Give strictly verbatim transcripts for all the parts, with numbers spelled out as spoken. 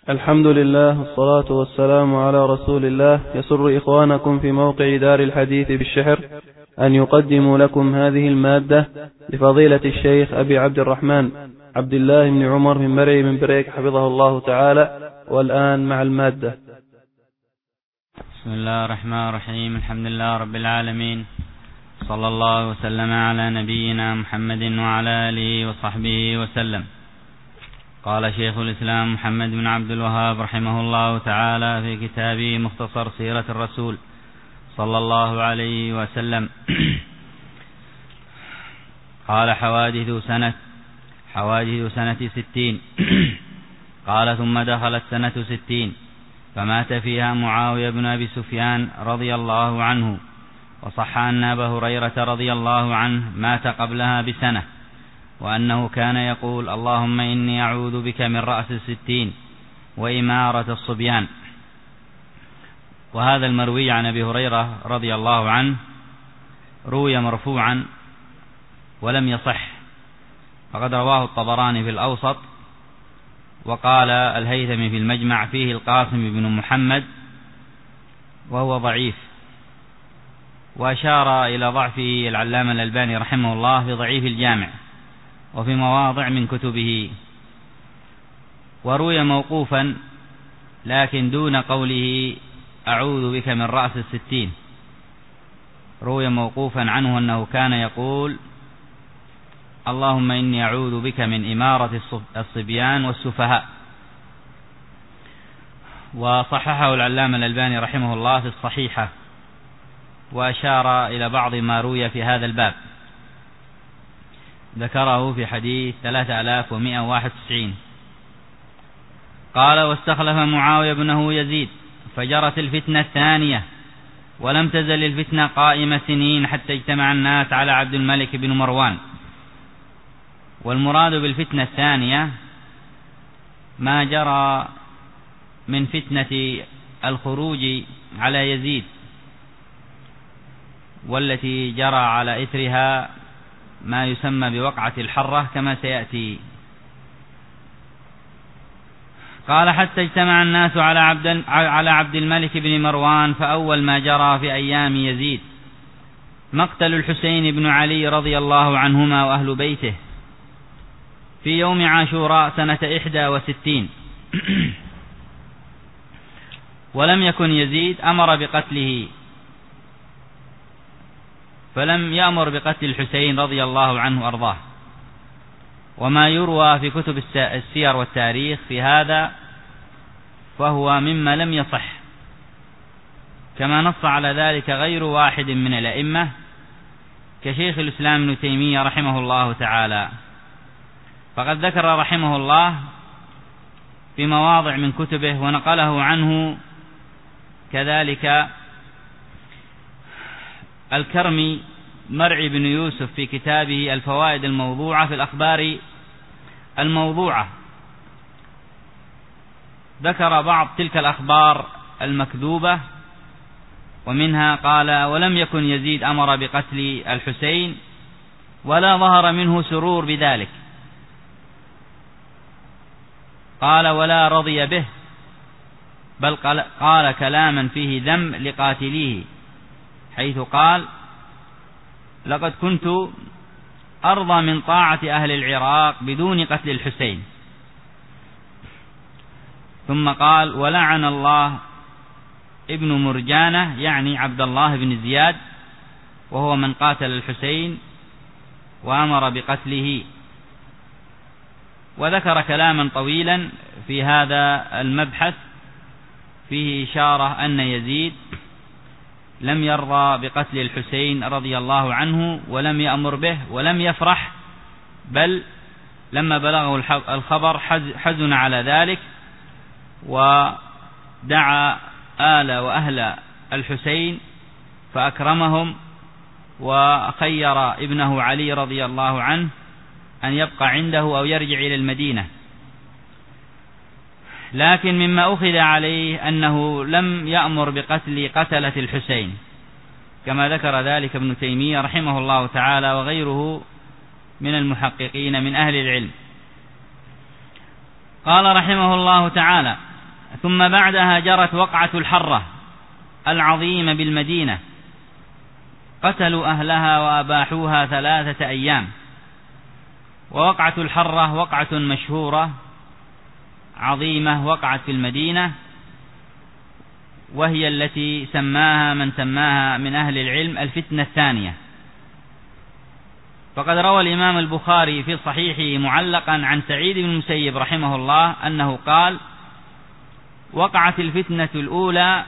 الحمد لله والصلاة والسلام على رسول الله. يسر إخوانكم في موقع دار الحديث بالشحر أن يقدموا لكم هذه المادة لفضيلة الشيخ أبي عبد الرحمن عبد الله بن عمر من مرعي من بريك حفظه الله تعالى. والآن مع المادة. بسم الله الرحمن الرحيم. الحمد لله رب العالمين، صلى الله وسلم على نبينا محمد وعلى آله وصحبه وسلم. قال شيخ الإسلام محمد بن عبد الوهاب رحمه الله تعالى في كتابه مختصر سيرة الرسول صلى الله عليه وسلم: قال حوادث سنة حوادث سنة ستين. قال ثم دخلت سنة ستين فمات فيها معاوية بن أبي سفيان رضي الله عنه، وصح أن أبا هريرة رضي الله عنه مات قبلها بسنة، وأنه كان يقول: اللهم إني أعوذ بك من رأس الستين وإمارة الصبيان. وهذا المروي عن أبي هريرة رضي الله عنه روي مرفوعا ولم يصح، فقد رواه الطبراني في الأوسط، وقال الهيثمي في المجمع فيه القاسم بن محمد وهو ضعيف. وأشار إلى ضعفه العلامة الألباني رحمه الله في ضعيف الجامع وفي مواضع من كتبه. وروي موقوفا لكن دون قوله أعوذ بك من رأس الستين، روي موقوفا عنه أنه كان يقول: اللهم إني أعوذ بك من إمارة الصبيان والسفهاء. وصححه العلامة الألباني رحمه الله في الصحيحة، وأشار إلى بعض ما روي في هذا الباب، ذكره في حديث ثلاثة آلاف ومئة وواحد وتسعين. قال: واستخلف معاوية بنه يزيد فجرت الفتنة الثانية، ولم تزل الفتنة قائمة سنين حتى اجتمع الناس على عبد الملك بن مروان. والمراد بالفتنة الثانية ما جرى من فتنة الخروج على يزيد، والتي جرى على إثرها ما يسمى بوقعة الحرة كما سيأتي. قال: حتى اجتمع الناس على عبد, على عبد الملك بن مروان، فأول ما جرى في أيام يزيد مقتل الحسين بن علي رضي الله عنهما وأهل بيته في يوم عاشوراء سنة إحدى وستين. ولم يكن يزيد أمر بقتله، فلم يأمر بقتل الحسين رضي الله عنه وأرضاه. وما يروى في كتب السير والتاريخ في هذا فهو مما لم يصح، كما نص على ذلك غير واحد من الأئمة كشيخ الإسلام ابن تيمية رحمه الله تعالى. فقد ذكر رحمه الله في مواضع من كتبه، ونقله عنه كذلك الكرمي مرعي بن يوسف في كتابه الفوائد الموضوعة في الأخبار الموضوعة، ذكر بعض تلك الأخبار المكذوبة، ومنها قال: ولم يكن يزيد أمر بقتل الحسين ولا ظهر منه سرور بذلك. قال: ولا رضي به، بل قال كلاما فيه ذم لقاتليه، حيث قال: لقد كنت أرضى من طاعة أهل العراق بدون قتل الحسين. ثم قال: ولعن الله ابن مرجانة، يعني عبد الله بن زياد، وهو من قاتل الحسين وأمر بقتله. وذكر كلاما طويلا في هذا المبحث فيه إشارة أن يزيد لم يرضى بقتل الحسين رضي الله عنه ولم يأمر به ولم يفرح، بل لما بلغه الخبر حزن على ذلك، ودعا آل وأهل الحسين فأكرمهم، وخير ابنه علي رضي الله عنه أن يبقى عنده أو يرجع إلى المدينة. لكن مما أخذ عليه أنه لم يأمر بقتل قتلة الحسين، كما ذكر ذلك ابن تيمية رحمه الله تعالى وغيره من المحققين من أهل العلم. قال رحمه الله تعالى: ثم بعدها جرت وقعة الحرة العظيمة بالمدينة، قتلوا أهلها وأباحوها ثلاثة أيام. ووقعة الحرة وقعة مشهورة عظيمة وقعت في المدينة، وهي التي سماها من سماها من أهل العلم الفتنة الثانية. فقد روى الإمام البخاري في صحيحه معلقا عن سعيد بن المسيب رحمه الله أنه قال: وقعت الفتنة الأولى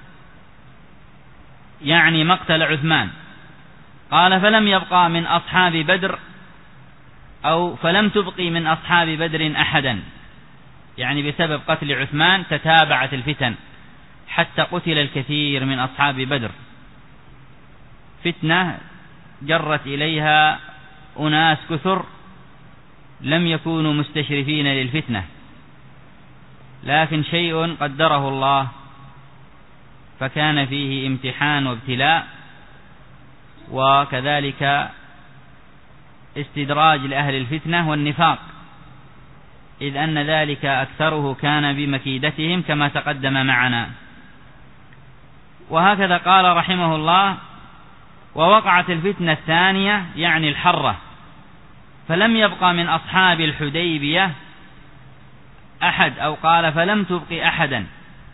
يعني مقتل عثمان، قال: فلم يبقى من أصحاب بدر أو فلم تبقي من أصحاب بدر أحدا، يعني بسبب قتل عثمان تتابعت الفتن حتى قتل الكثير من أصحاب بدر. فتنة جرت إليها أناس كثر لم يكونوا مستشرفين للفتنة، لكن شيء قدره الله فكان فيه امتحان وابتلاء، وكذلك استدراج لأهل الفتنة والنفاق، إذ أن ذلك أكثره كان بمكيدتهم كما تقدم معنا. وهكذا قال رحمه الله: ووقعت الفتنة الثانية يعني الحرة، فلم يبقى من أصحاب الحديبية أحد، أو قال: فلم تبق أحدا.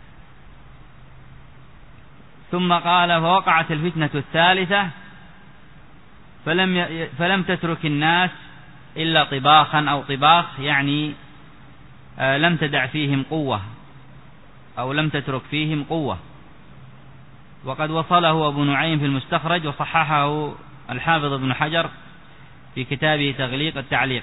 ثم قال: فوقعت الفتنة الثالثة فلم ي... فلم تترك الناس إلا طباخا أو طباخ، يعني آه لم تدع فيهم قوة أو لم تترك فيهم قوة. وقد وصله أبو نعيم في المستخرج، وصححه الحافظ ابن حجر في كتابه تغليق التعليق.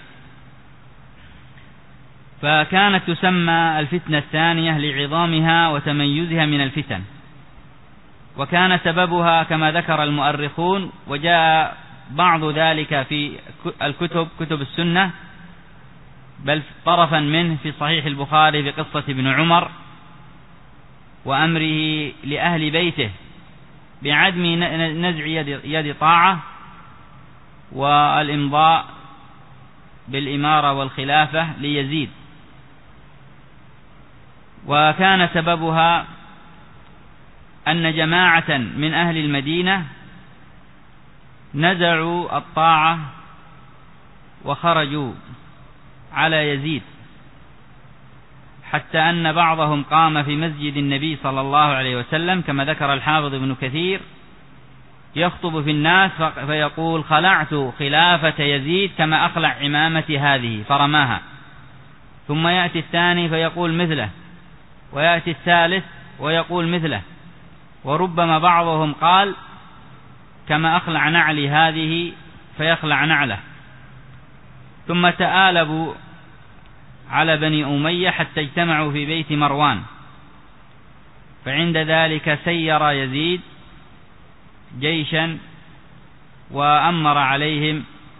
فكانت تسمى الفتنة الثانية لعظامها وتميزها من الفتن، وكان سببها كما ذكر المؤرخون، وجاء بعض ذلك في الكتب كتب السنة، بل طرفا منه في صحيح البخاري بقصة ابن عمر وأمره لأهل بيته بعدم نزع يد, يد طاعة والإمضاء بالإمارة والخلافة ليزيد. وكان سببها أن جماعة من أهل المدينة نزعوا الطاعة وخرجوا على يزيد، حتى أن بعضهم قام في مسجد النبي صلى الله عليه وسلم كما ذكر الحافظ ابن كثير يخطب في الناس فيقول: خلعت خلافة يزيد كما أخلع عمامتي هذه، فرماها. ثم يأتي الثاني فيقول مثله، ويأتي الثالث ويقول مثله، وربما بعضهم قال: كما أخلع نعلي هذه، فيخلع نعله. ثم تآلبوا على بني أمية حتى اجتمعوا في بيت مروان، فعند ذلك سير يزيد جيشا وأمر عليهم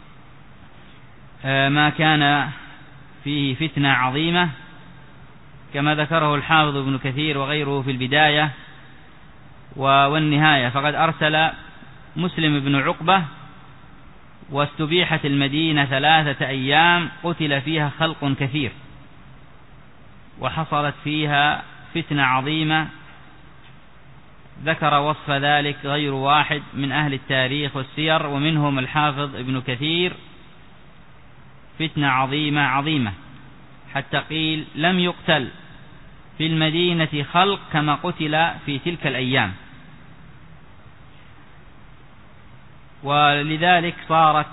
ما كان فيه فتنة عظيمة كما ذكره الحافظ ابن كثير وغيره في البداية والنهاية. فقد أرسل مسلم بن عقبة واستبيحت المدينة ثلاثة أيام قتل فيها خلق كثير، وحصلت فيها فتنة عظيمة ذكر وصف ذلك غير واحد من أهل التاريخ والسير، ومنهم الحافظ ابن كثير: فتنة عظيمة عظيمة، حتى قيل لم يقتل في المدينة خلق كما قتل في تلك الأيام. ولذلك صارت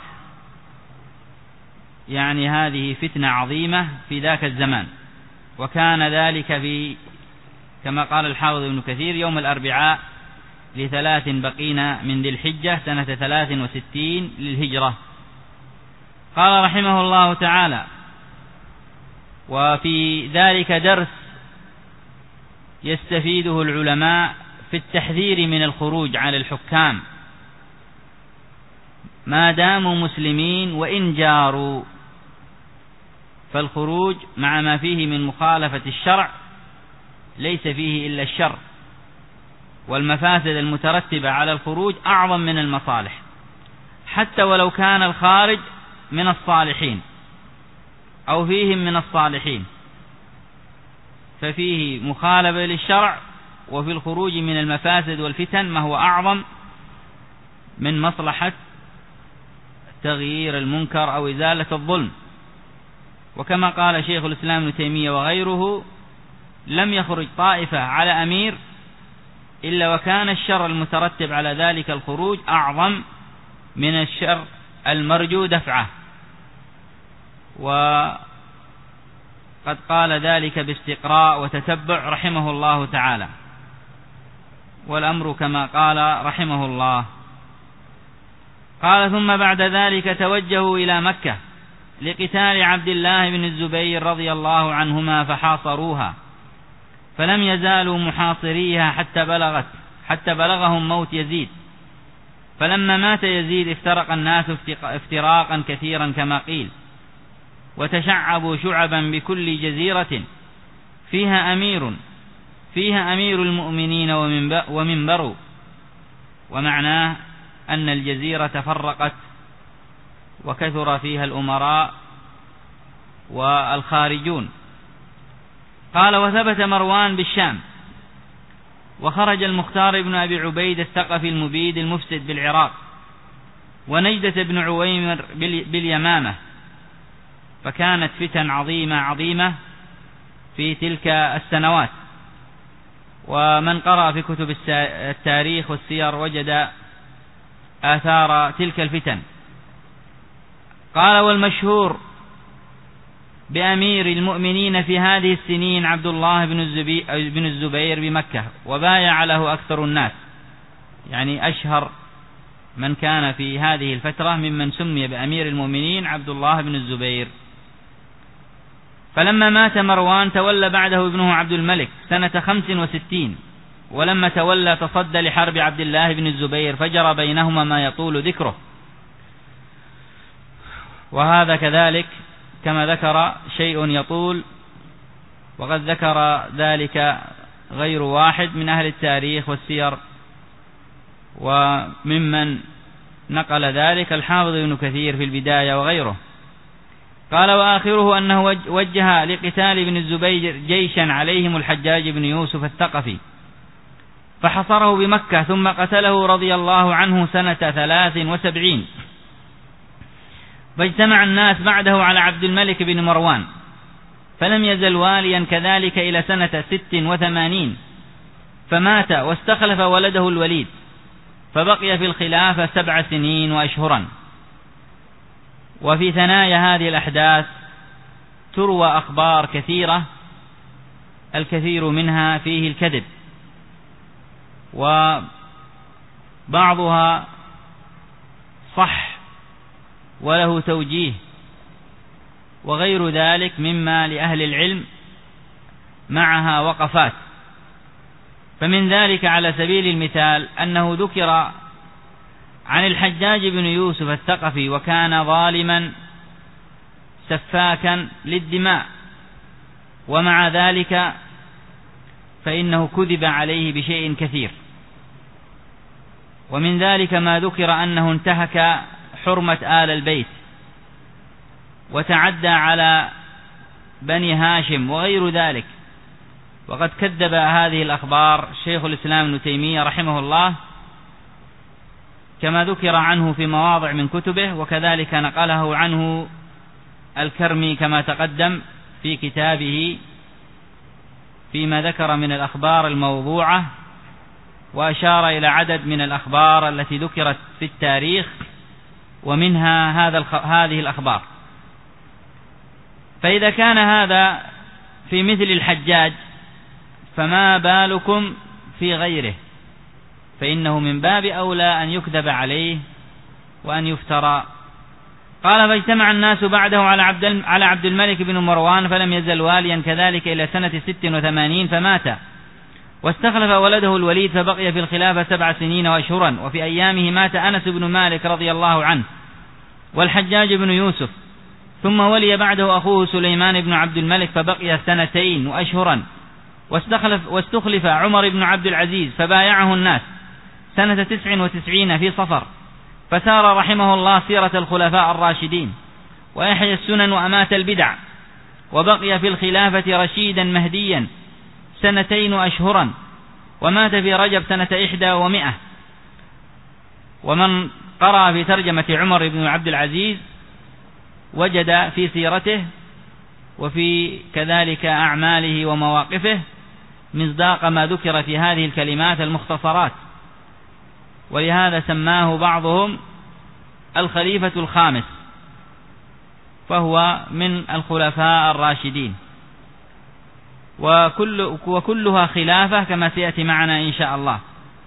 يعني هذه فتنة عظيمة في ذاك الزمان. وكان ذلك في كما قال الحافظ ابن كثير يوم الأربعاء لثلاث بقين من ذي الحجة سنة ثلاث وستين للهجرة. قال رحمه الله تعالى: وفي ذلك درس يستفيده العلماء في التحذير من الخروج على الحكام ما داموا مسلمين وإن جاروا، فالخروج مع ما فيه من مخالفة الشرع ليس فيه إلا الشر، والمفاسد المترتبة على الخروج أعظم من المصالح، حتى ولو كان الخارج من الصالحين أو فيهم من الصالحين، ففيه مخالفة للشرع، وفي الخروج من المفاسد والفتن ما هو أعظم من مصلحة تغيير المنكر أو إزالة الظلم. وكما قال شيخ الإسلام ابن تيمية وغيره: لم يخرج طائفة على أمير إلا وكان الشر المترتب على ذلك الخروج أعظم من الشر المرجو دفعه. وقد قال ذلك باستقراء وتتبع رحمه الله تعالى، والأمر كما قال رحمه الله. قال: ثم بعد ذلك توجهوا إلى مكة لقتال عبد الله بن الزبير رضي الله عنهما فحاصروها، فلم يزالوا محاصريها حتى بلغت حتى بلغهم موت يزيد. فلما مات يزيد افترق الناس افتراقا كثيرا كما قيل، وتشعبوا شعبا بكل جزيرة فيها أمير فيها أمير المؤمنين ومنبر. ومعناه أن الجزيرة تفرقت وكثر فيها الأمراء والخارجون. قال: وثبت مروان بالشام، وخرج المختار بن أبي عبيد الثقفي المبيد المفسد بالعراق، ونجدة بن عويمر باليمامة، فكانت فتن عظيمة عظيمة في تلك السنوات. ومن قرأ في كتب التاريخ والسير وجد آثار تلك الفتن. قال: والمشهور بأمير المؤمنين في هذه السنين عبد الله بن الزبير بمكة، وبايع له أكثر الناس، يعني أشهر من كان في هذه الفترة ممن سمي بأمير المؤمنين عبد الله بن الزبير. فلما مات مروان تولى بعده ابنه عبد الملك سنة خمس وستين، ولما تولى تصدى لحرب عبد الله بن الزبير، فجرى بينهما ما يطول ذكره. وهذا كذلك كما ذكر شيء يطول، وقد ذكر ذلك غير واحد من أهل التاريخ والسير، وممن نقل ذلك الحافظ ابن كثير في البداية وغيره. قال: وآخره أنه وجه لقتال ابن الزبير جيشا عليهم الحجاج بن يوسف الثقفي، فحصره بمكة، ثم قتله رضي الله عنه سنة ثلاث وسبعين. فاجتمع الناس بعده على عبد الملك بن مروان، فلم يزل واليا كذلك إلى سنة ست وثمانين، فمات واستخلف ولده الوليد، فبقي في الخلافة سبع سنين وأشهرا. وفي ثنايا هذه الأحداث تروى أخبار كثيرة، الكثير منها فيه الكذب، وبعضها صح وله توجيه، وغير ذلك مما لأهل العلم معها وقفات. فمن ذلك على سبيل المثال أنه ذكر عن الحجاج بن يوسف الثقفي، وكان ظالما سفاكا للدماء، ومع ذلك فإنه كذب عليه بشيء كثير. ومن ذلك ما ذكر أنه انتهك حرمة آل البيت، وتعدى على بني هاشم وغير ذلك. وقد كذب هذه الأخبار شيخ الإسلام ابن تيمية رحمه الله، كما ذكر عنه في مواضع من كتبه، وكذلك نقله عنه الكرمي كما تقدم في كتابه فيما ذكر من الأخبار الموضوعة، وأشار إلى عدد من الأخبار التي ذكرت في التاريخ، ومنها هذا هذه الأخبار. فإذا كان هذا في مثل الحجاج، فما بالكم في غيره، فإنه من باب أولى أن يكذب عليه وأن يفترى. قال: فاجتمع الناس بعده على عبد على عبد الملك بن مروان، فلم يزل واليا كذلك إلى سنة ست وثمانين، فمات واستخلف ولده الوليد، فبقي في الخلافة سبع سنين وأشهرا. وفي أيامه مات أنس بن مالك رضي الله عنه والحجاج بن يوسف، ثم ولي بعده أخوه سليمان بن عبد الملك، فبقي سنتين وأشهرا. واستخلف واستخلف عمر بن عبد العزيز، فبايعه الناس سنة تسع وتسعين في صفر، فسار رحمه الله سيرة الخلفاء الراشدين، وأحيا السنن وأمات البدع، وبقي في الخلافة رشيدا مهديا سنتين أشهرا، ومات في رجب سنة إحدى ومئة. ومن قرأ في ترجمة عمر بن عبد العزيز وجد في سيرته وفي كذلك أعماله ومواقفه مصداق ما ذكر في هذه الكلمات المختصرات، ولهذا سماه بعضهم الخليفة الخامس، فهو من الخلفاء الراشدين، وكل وكلها خلافة كما سيأتي معنا إن شاء الله،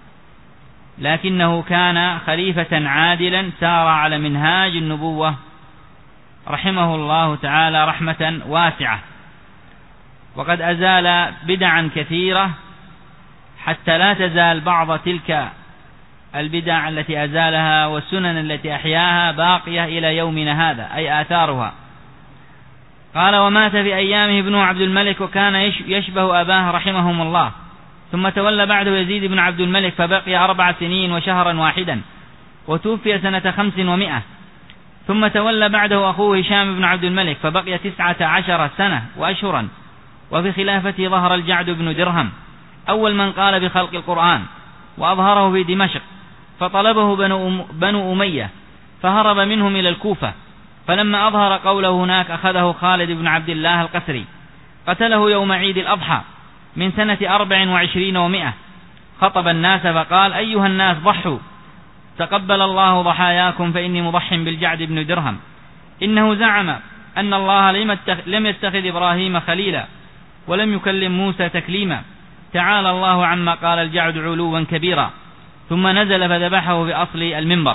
لكنه كان خليفة عادلا سار على منهاج النبوة رحمه الله تعالى رحمة واسعة، وقد أزال بدعا كثيرة حتى لا تزال بعض تلك البدع التي أزالها والسنن التي أحياها باقية إلى يومنا هذا، أي آثارها. قال: ومات في أيامه ابن عبد الملك وكان يشبه أباه رحمهم الله، ثم تولى بعده يزيد بن عبد الملك فبقي أربع سنين وشهرا واحدا، وتوفي سنة خمس ومئة. ثم تولى بعده أخوه هشام بن عبد الملك فبقي تسعة عشر سنة وأشهرا، وفي خلافته ظهر الجعد بن درهم أول من قال بخلق القرآن، وأظهره في دمشق، فطلبه بنو أمية فهرب منهم إلى الكوفة، فلما أظهر قوله هناك أخذه خالد بن عبد الله القسري، قتله يوم عيد الأضحى من سنة أربع وعشرين ومئة. خطب الناس فقال: أيها الناس ضحوا، تقبل الله ضحاياكم، فإني مضح بالجعد بن درهم، إنه زعم أن الله لم يتخذ إبراهيم خليلا ولم يكلم موسى تكليما، تعالى الله عما قال الجعد علوا كبيرا. ثم نزل فذبحه في أصل المنبر.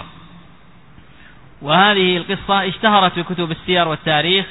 وهذه القصة اشتهرت في كتب السير والتاريخ،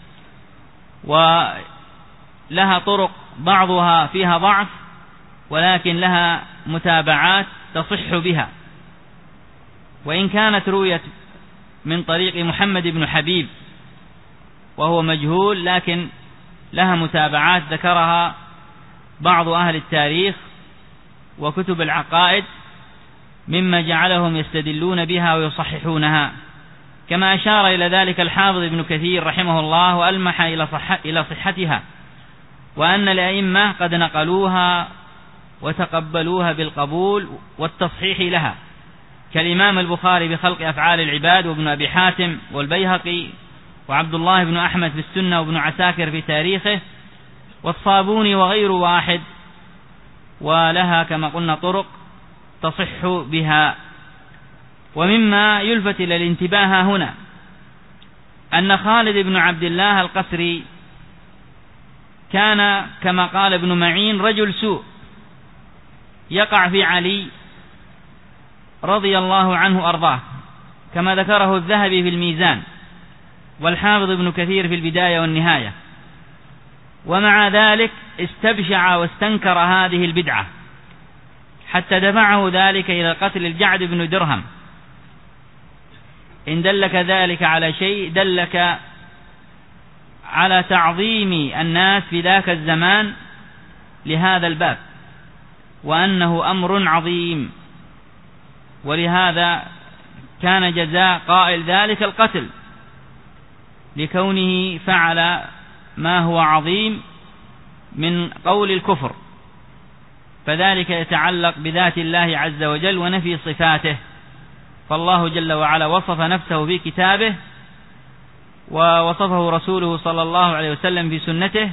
ولها طرق بعضها فيها ضعف، ولكن لها متابعات تصح بها، وإن كانت رويت من طريق محمد بن حبيب وهو مجهول، لكن لها متابعات ذكرها بعض أهل التاريخ وكتب العقائد مما جعلهم يستدلون بها ويصححونها، كما أشار إلى ذلك الحافظ ابن كثير رحمه الله وألمح إلى صح إلى صحتها، وأن الأئمة قد نقلوها وتقبلوها بالقبول والتصحيح لها، كالإمام البخاري بخلق أفعال العباد، وابن أبي حاتم والبيهقي وعبد الله بن أحمد في السنة، وابن عساكر في تاريخه، والصابوني وغير واحد، ولها كما قلنا طرق تصح بها. ومما يلفت إلى الانتباه هنا أن خالد بن عبد الله القسري كان كما قال ابن معين رجل سوء يقع في علي رضي الله عنه أرضاه، كما ذكره الذهبي في الميزان والحافظ ابن كثير في البداية والنهاية، ومع ذلك استبشع واستنكر هذه البدعة حتى دفعه ذلك إلى قتل الجعد بن درهم. إن دلك ذلك على شيء دلك على تعظيم الناس في ذاك الزمان لهذا الباب، وأنه أمر عظيم، ولهذا كان جزاء قائل ذلك القتل، لكونه فعل ما هو عظيم من قول الكفر، فذلك يتعلق بذات الله عز وجل ونفي صفاته. فالله جل وعلا وصف نفسه في كتابه، ووصفه رسوله صلى الله عليه وسلم في سنته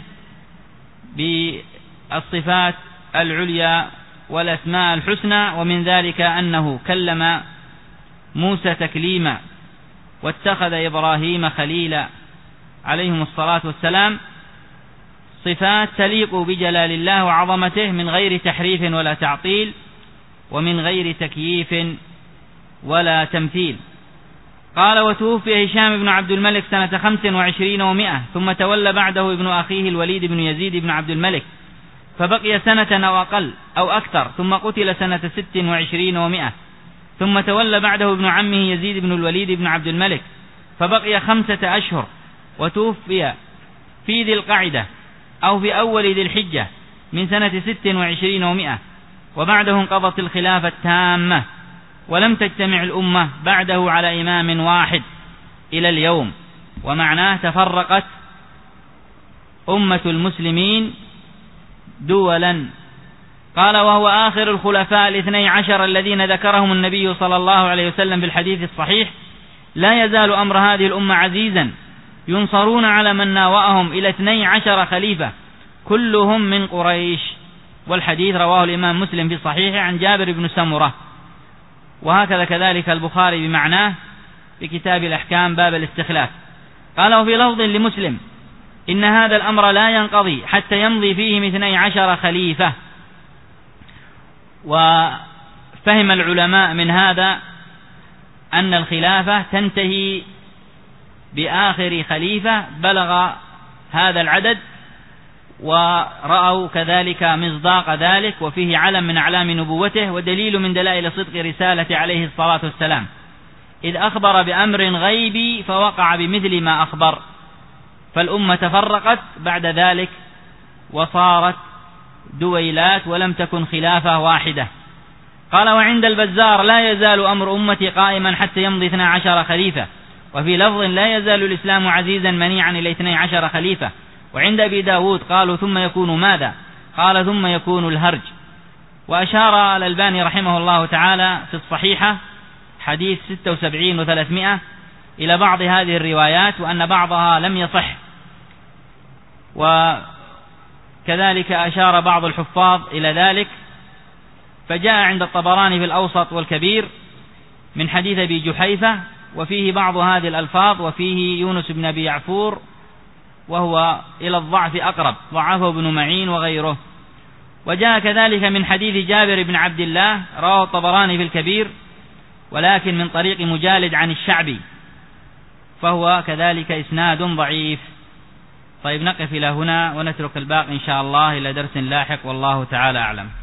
بالصفات العليا والأسماء الحسنى، ومن ذلك أنه كلم موسى تكليما، واتخذ إبراهيم خليلا عليهم الصلاة والسلام، صفات تليق بجلال الله وعظمته من غير تحريف ولا تعطيل، ومن غير تكييف ولا تمثيل. قال: وتوفي هشام بن عبد الملك سنة خمس وعشرين ومئة، ثم تولى بعده ابن أخيه الوليد بن يزيد بن عبد الملك فبقي سنة أو أقل أو أكثر، ثم قتل سنة ست وعشرين ومئة. ثم تولى بعده ابن عمه يزيد بن الوليد بن عبد الملك فبقي خمسة أشهر، وتوفي في ذي القعدة أو في أول ذي الحجة من سنة ست وعشرين ومئة، وبعده انقضت الخلافة التامة، ولم تجتمع الأمة بعده على إمام واحد إلى اليوم. ومعناه تفرقت أمة المسلمين دولا. قال: وهو آخر الخلفاء الاثني عشر الذين ذكرهم النبي صلى الله عليه وسلم في الحديث الصحيح: لا يزال أمر هذه الأمة عزيزا، ينصرون على من ناوأهم إلى اثني عشر خليفة كلهم من قريش. والحديث رواه الإمام مسلم في صحيحه عن جابر بن سمرة، وهكذا كذلك البخاري بمعناه في كتاب الأحكام باب الاستخلاف. قال: وفي لفظ لمسلم: إن هذا الأمر لا ينقضي حتى يمضي فيهم اثني عشر خليفة. وفهم العلماء من هذا أن الخلافة تنتهي بآخر خليفة بلغ هذا العدد، ورأوا كذلك مصداق ذلك، وفيه علم من أعلام نبوته ودليل من دلائل صدق رسالة عليه الصلاة والسلام، إذ أخبر بأمر غيبي فوقع بمثل ما أخبر، فالأمة تفرقت بعد ذلك وصارت دويلات ولم تكن خلافة واحدة. قال: وعند البزار: لا يزال أمر أمتي قائما حتى يمضي اثنا عشر خليفة. وفي لفظ: لا يزال الإسلام عزيزا منيعا إلى اثني عشر خليفة. وعند أبي داود قالوا: ثم يكون ماذا؟ قال: ثم يكون الهرج. وأشار الألباني رحمه الله تعالى في الصحيحة حديث ستة وسبعين وثلاثمائة إلى بعض هذه الروايات، وأن بعضها لم يصح. وكذلك أشار بعض الحفاظ إلى ذلك. فجاء عند الطبراني في الأوسط والكبير من حديث أبي جحيفة، وفيه بعض هذه الألفاظ، وفيه يونس بن أبي يعفور، وهو إلى الضعف أقرب، ضعفه ابن معين وغيره. وجاء كذلك من حديث جابر بن عبد الله رواه الطبراني في الكبير، ولكن من طريق مجالد عن الشعبي، فهو كذلك إسناد ضعيف. طيب، نقف إلى هنا ونترك الباقي إن شاء الله إلى درس لاحق، والله تعالى أعلم.